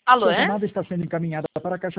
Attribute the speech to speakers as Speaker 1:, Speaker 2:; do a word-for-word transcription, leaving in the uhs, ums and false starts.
Speaker 1: Alô,
Speaker 2: Sua
Speaker 1: é?
Speaker 2: chamada está sendo encaminhada para a caixa